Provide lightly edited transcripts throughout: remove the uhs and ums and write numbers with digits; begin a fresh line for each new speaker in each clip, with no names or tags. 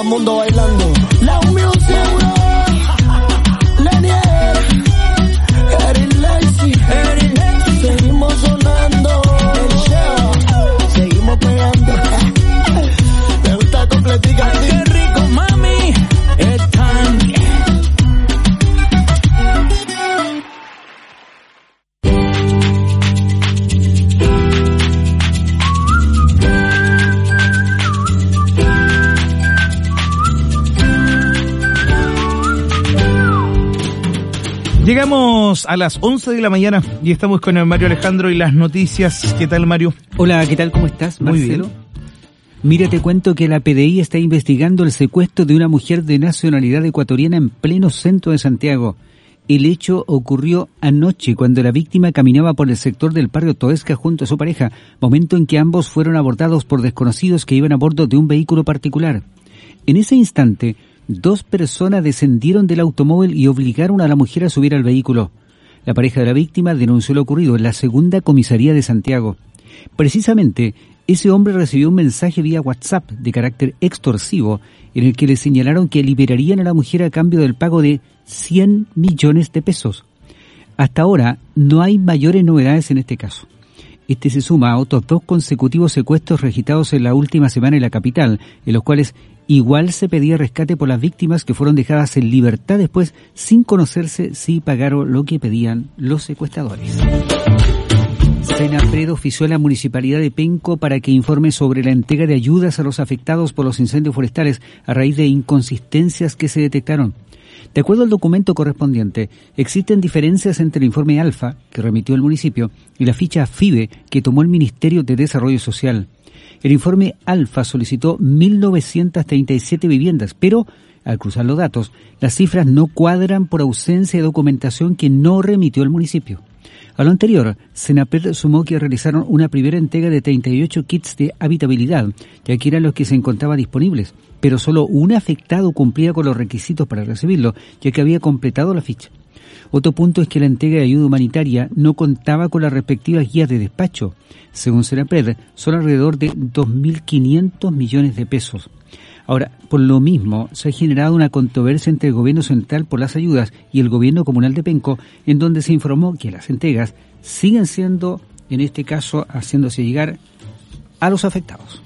el mundo bailando. La music, bro. Lenier, Eric Lacy, seguimos sonando. El show, seguimos pegando. Me gusta completica.
Qué rico, mami. It's time.
Llegamos a las 11 de la mañana y estamos con el Mario Alejandro y las noticias. ¿Qué tal, Mario?
Hola, ¿qué tal? ¿Cómo estás, Marcelo?
Muy bien.
Mira, te cuento que la PDI está investigando el secuestro de una mujer de nacionalidad ecuatoriana en pleno centro de Santiago. El hecho ocurrió anoche cuando la víctima caminaba por el sector del barrio Toesca junto a su pareja, momento en que ambos fueron abordados por desconocidos que iban a bordo de un vehículo particular. En ese instante, 2 personas descendieron del automóvil y obligaron a la mujer a subir al vehículo. La pareja de la víctima denunció lo ocurrido en la segunda comisaría de Santiago. Precisamente, ese hombre recibió un mensaje vía WhatsApp de carácter extorsivo en el que le señalaron que liberarían a la mujer a cambio del pago de 100 millones de pesos. Hasta ahora no hay mayores novedades en este caso. Este se suma a otros 2 consecutivos secuestros registrados en la última semana en la capital, en los cuales igual se pedía rescate por las víctimas que fueron dejadas en libertad después sin conocerse si pagaron lo que pedían los secuestradores. Senapred ofició a la Municipalidad de Penco para que informe sobre la entrega de ayudas a los afectados por los incendios forestales a raíz de inconsistencias que se detectaron. De acuerdo al documento correspondiente, existen diferencias entre el informe ALFA, que remitió el municipio, y la ficha FIBE, que tomó el Ministerio de Desarrollo Social. El informe ALFA solicitó 1.937 viviendas, pero, al cruzar los datos, las cifras no cuadran por ausencia de documentación que no remitió el municipio. A lo anterior, Senapred sumó que realizaron una primera entrega de 38 kits de habitabilidad, ya que eran los que se encontraban disponibles, pero solo un afectado cumplía con los requisitos para recibirlo, ya que había completado la ficha. Otro punto es que la entrega de ayuda humanitaria no contaba con las respectivas guías de despacho. Según Senapred, son alrededor de 2.500 millones de pesos. Ahora, por lo mismo, se ha generado una controversia entre el gobierno central por las ayudas y el gobierno comunal de Penco, en donde se informó que las entregas siguen siendo, en este caso, haciéndose llegar a los afectados.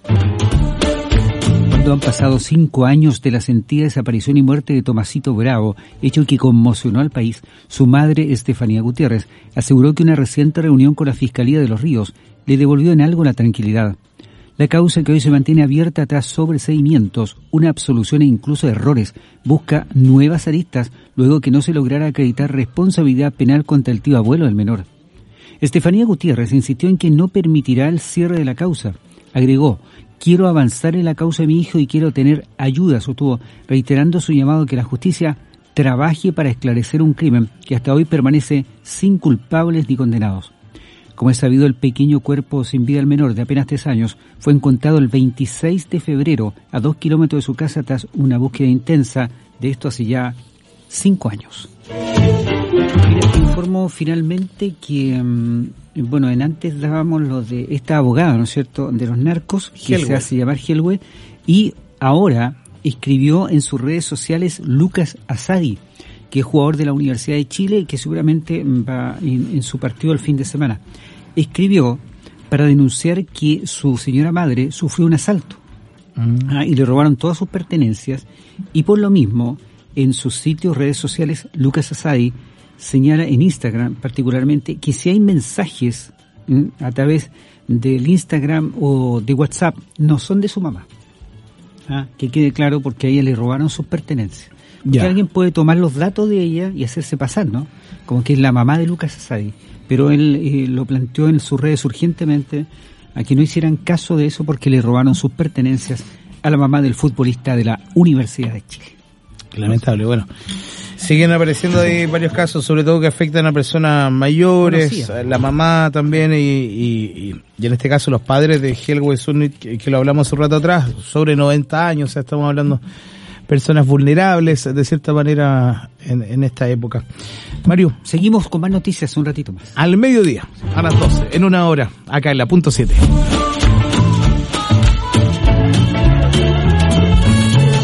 Cuando han pasado 5 años de la sentida desaparición y muerte de Tomasito Bravo, hecho que conmocionó al país, su madre, Estefanía Gutiérrez, aseguró que una reciente reunión con la Fiscalía de Los Ríos le devolvió en algo la tranquilidad. La causa, que hoy se mantiene abierta tras sobreseimientos, una absolución e incluso errores, busca nuevas aristas luego que no se lograra acreditar responsabilidad penal contra el tío abuelo del menor. Estefanía Gutiérrez insistió en que no permitirá el cierre de la causa. Agregó: quiero avanzar en la causa de mi hijo y quiero tener ayuda, sostuvo, reiterando su llamado a que la justicia trabaje para esclarecer un crimen que hasta hoy permanece sin culpables ni condenados. Como es sabido, el pequeño cuerpo sin vida del menor de apenas 3 años fue encontrado el 26 de febrero a 2 kilómetros de su casa tras una búsqueda intensa, de esto hace ya 5 años. Mira, te informo finalmente que, en antes dábamos lo de esta abogada, ¿no es cierto?, de los narcos, que Helwe. Se hace llamar Helwe, y ahora escribió en sus redes sociales Lucas Asadi, que es jugador de la Universidad de Chile y que seguramente va en su partido el fin de semana. Escribió para denunciar que su señora madre sufrió un asalto y le robaron todas sus pertenencias, y por lo mismo en sus sitios, redes sociales, Lucas Asadi señala en Instagram particularmente que si hay mensajes a través del Instagram o de WhatsApp, no son de su mamá. Que quede claro, porque a ella le robaron sus pertenencias. Que alguien puede tomar los datos de ella y hacerse pasar, ¿no? Como que es la mamá de Lucas Asadi. Pero él lo planteó en sus redes urgentemente a que no hicieran caso de eso porque le robaron sus pertenencias a la mamá del futbolista de la Universidad de Chile.
Lamentable, bueno. Siguen apareciendo ahí varios casos, sobre todo que afectan a personas mayores, a la mamá también, y en este caso los padres de Helwe Zunit, que lo hablamos hace un rato atrás, sobre 90 años, o sea, estamos hablando personas vulnerables de cierta manera en esta época. Mario,
seguimos con más noticias un ratito más.
Al mediodía, a las 12, en una hora, acá en la punto 7.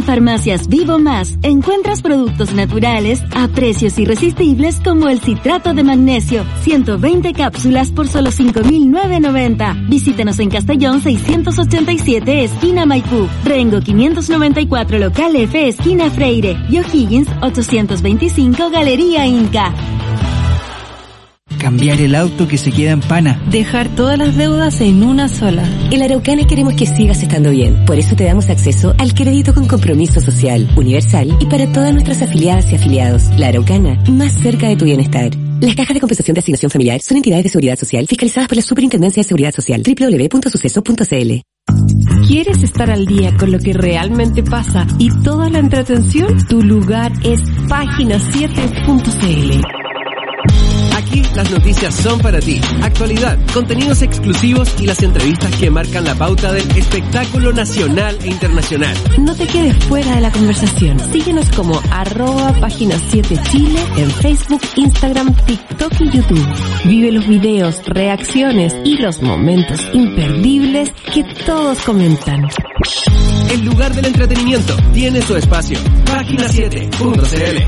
Farmacias Vivo Más encuentras productos naturales a precios irresistibles como el citrato de magnesio, 120 cápsulas por solo 5.990. Visítanos en Castellón 687, esquina Maipú, Rengo 594, local F, esquina Freire, y O'Higgins 825, Galería Inca.
Cambiar el auto que se queda en pana.
Dejar todas las deudas en una sola.
En la Araucana queremos que sigas estando bien. Por eso te damos acceso al crédito con compromiso social, universal y para todas nuestras afiliadas y afiliados. La Araucana, más cerca de tu bienestar. Las cajas de compensación de asignación familiar son entidades de seguridad social fiscalizadas por la Superintendencia de Seguridad Social. www.suceso.cl.
¿Quieres estar al día con lo que realmente pasa y toda la entretención? Tu lugar es página7.cl.
Aquí las noticias son para ti. Actualidad, contenidos exclusivos y las entrevistas que marcan la pauta del espectáculo nacional e internacional.
No te quedes fuera de la conversación. Síguenos como @página7chile en Facebook, Instagram, TikTok y YouTube. Vive los videos, reacciones y los momentos imperdibles que todos comentan.
El lugar del entretenimiento tiene su espacio. Página7.cl.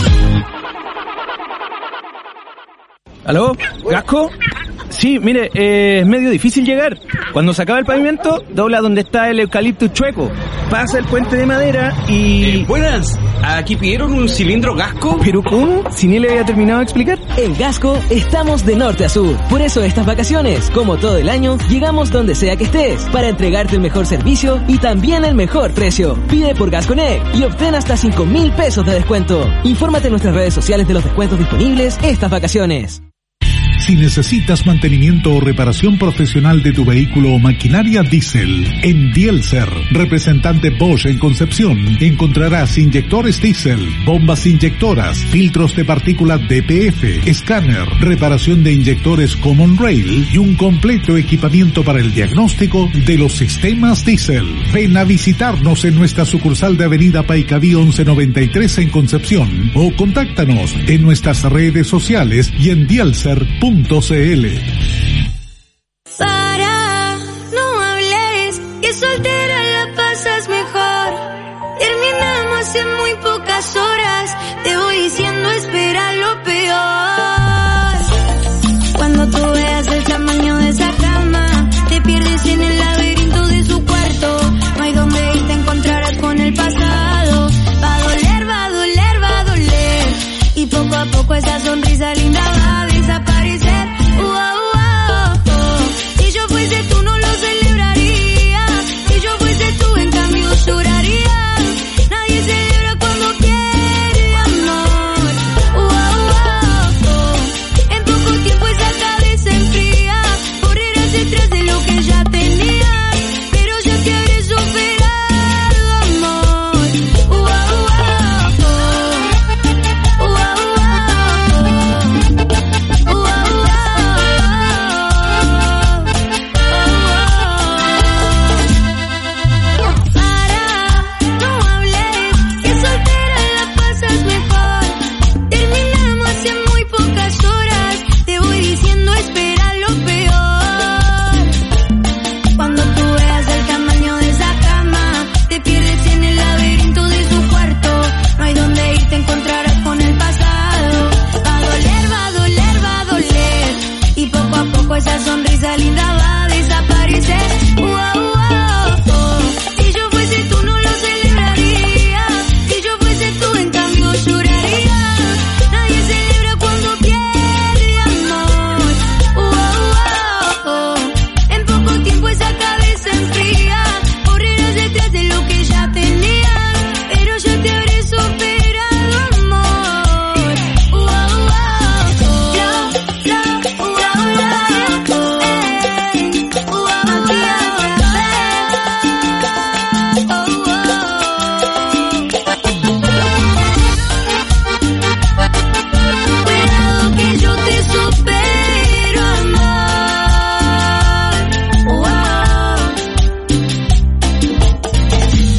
¿Aló? ¿Gasco? Sí, mire, es medio difícil llegar. Cuando se acaba el pavimento, dobla donde está el eucaliptus chueco. Pasa el puente de madera y...
Buenas, ¿aquí pidieron un cilindro Gasco?
¿Pero cómo? Si ni le había terminado de explicar.
En Gasco estamos de norte a sur. Por eso estas vacaciones, como todo el año, llegamos donde sea que estés, para entregarte el mejor servicio y también el mejor precio. Pide por GasConnect y obtén hasta 5.000 pesos de descuento. Infórmate en nuestras redes sociales de los descuentos disponibles estas vacaciones.
Si necesitas mantenimiento o reparación profesional de tu vehículo o maquinaria diésel, en Dielser, representante Bosch en Concepción, encontrarás inyectores diésel, bombas inyectoras, filtros de partículas DPF, escáner, reparación de inyectores Common Rail y un completo equipamiento para el diagnóstico de los sistemas diésel. Ven a visitarnos en nuestra sucursal de Avenida Paicaví 1193 en Concepción o contáctanos en nuestras redes sociales y en dielser.cl.